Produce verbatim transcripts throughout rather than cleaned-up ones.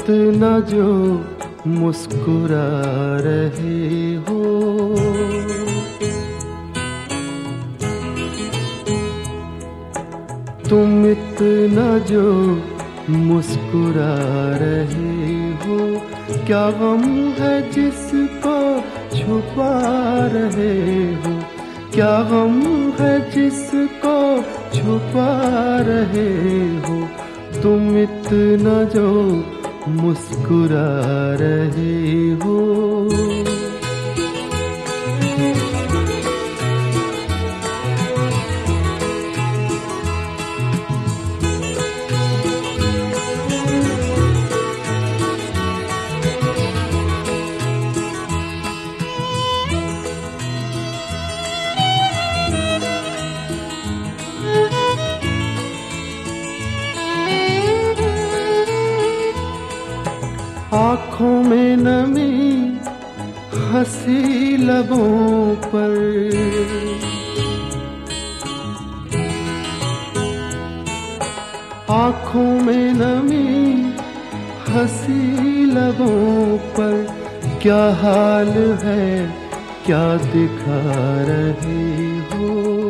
इतना जो मुस्कुरा रहे हो, तुम इतना जो मुस्कुरा रहे हो, क्या गम है जिसको छुपा रहे हो, क्या गम है जिसको छुपा रहे हो, तुम इतना जो मुस्कुरा रहे हो। आँखों में नमी हंसी लबों पर, आँखों में नमी हंसी लबों पर, क्या हाल है क्या दिखा रहे हो,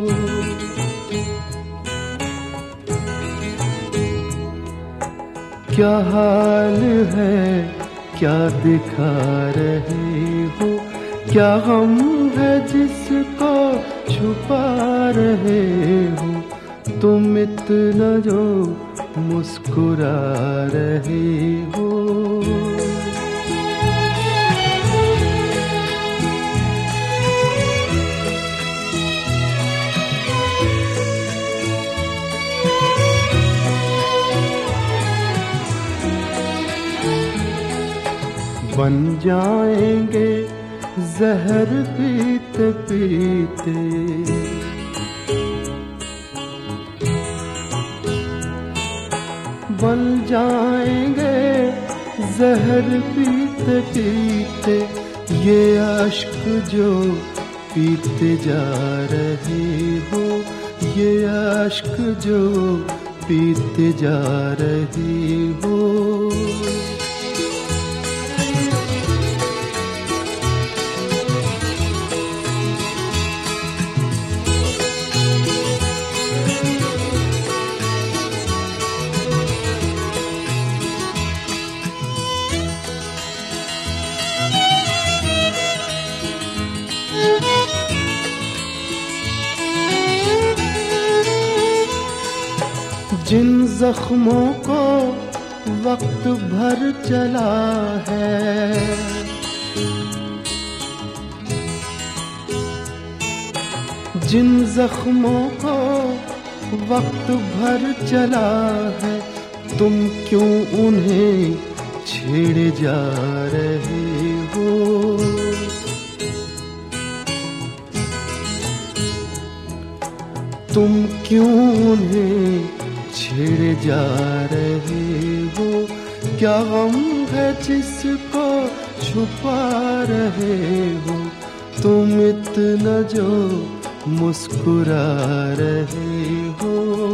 क्या हाल है क्या दिखा रहे हो, क्या गम है जिसको छुपा रहे हो, तुम इतना जो मुस्कुरा रहे हो। बन जाएंगे जहर पीते पीते, बन जाएंगे जहर पीते पीते, ये अश्क जो पीते जा रहे हो, ये अश्क जो पीते जा रहे हो। जिन जख्मों को वक्त भर चला है, जिन जख्मों को वक्त भर चला है, तुम क्यों उन्हें छेड़े जा रहे हो, तुम क्यों उन्हें छेड़े जा रहे हो, क्या गम है जिसको छुपा रहे हो, तुम इतना जो मुस्कुरा रहे हो।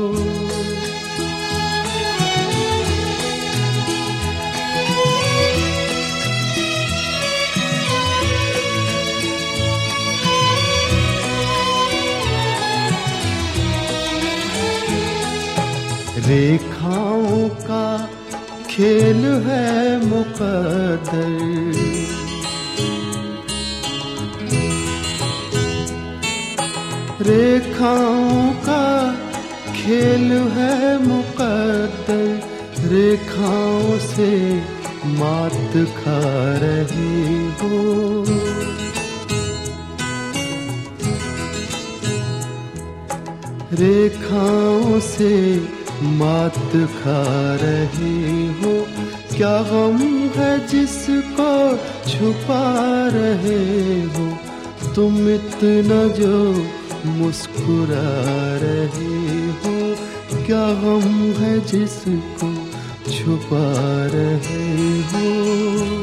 रेखाओं का खेल है मुकद्दर, रेखाओं का खेल है मुकद्दर, रेखाओं से मात खा रहे हो, रेखाओं से मात खा रहे हो, क्या गम है जिसको छुपा रहे हो, तुम इतना जो मुस्कुरा रहे हो, क्या गम है जिसको छुपा रहे हो।